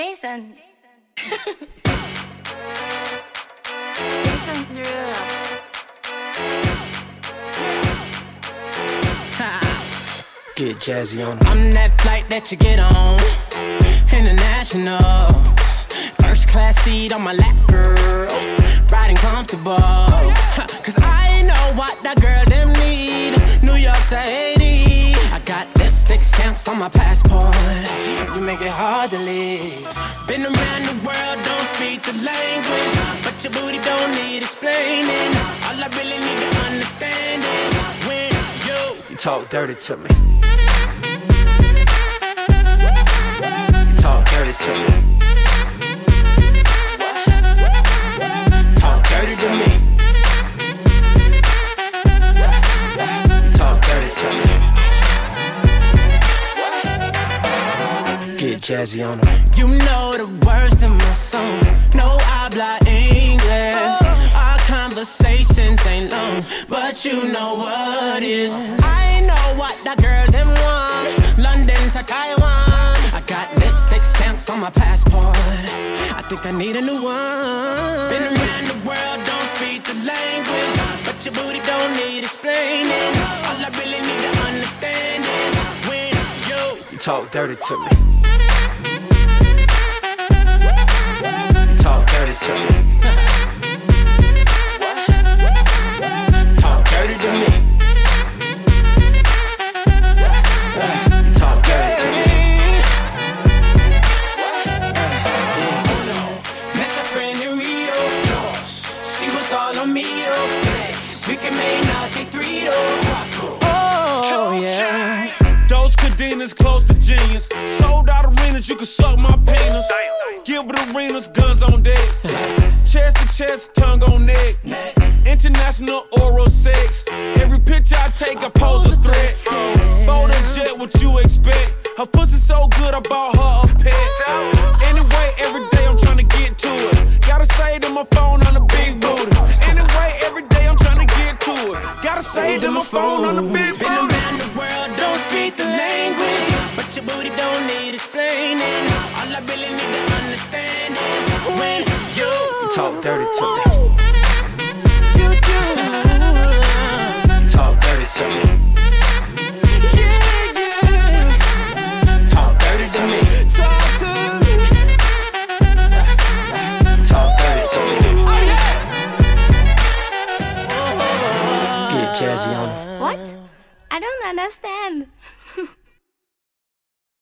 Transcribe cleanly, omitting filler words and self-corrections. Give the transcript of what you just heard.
Jason. Jason Derulo. Get jazzy on. I'm that flight that you get on, international. First class seat on my lap, girl, riding comfortable. Cause I know what that girl them need. New York to Haiti, I got lipstick stamps on my passport. You make it hard to leave. Been around the world, don't speak the language, but your booty don't need explaining. All I really need to understand is when you talk dirty to me. You talk dirty to me. Talk dirty to me. You talk dirty to me. Get jazzy on them. You know the words in my songs. No habla English. Our conversations ain't long, but you know what is. I know what that girl them want. London to Taiwan. I got lipstick stamps on my passport. I think I need a new one. Been around the world, don't speak the language, but your booty don't need explaining. All I really need to understand is when you talk dirty to me. You talk dirty to me. Talk dirty to me. Talk dirty to me. Met your friend in Rio. She was all on me. We can make Nazi 3 Oh yeah. Those cadenas close to genius. Sold out arenas, you can suck my penis. Gilbert Arenas, guns on deck. Chest to chest, tongue on neck. International oral sex. Every picture I take, I pose a threat. Bold and jet, what you expect? Her pussy so good, I bought her a pet. Anyway, every day I'm trying to get to it. Gotta say to my phone on the big booty. Anyway, every day I'm trying to get to it. Gotta say to my phone on the big booty. Been around the world, don't speak the language, but your booty don't need explaining. All I really need to understand is when you talk dirty to me. You talk dirty to me. Talk dirty to me. Talk to me. Talk dirty to me. Get jazzy on it. What? I don't understand.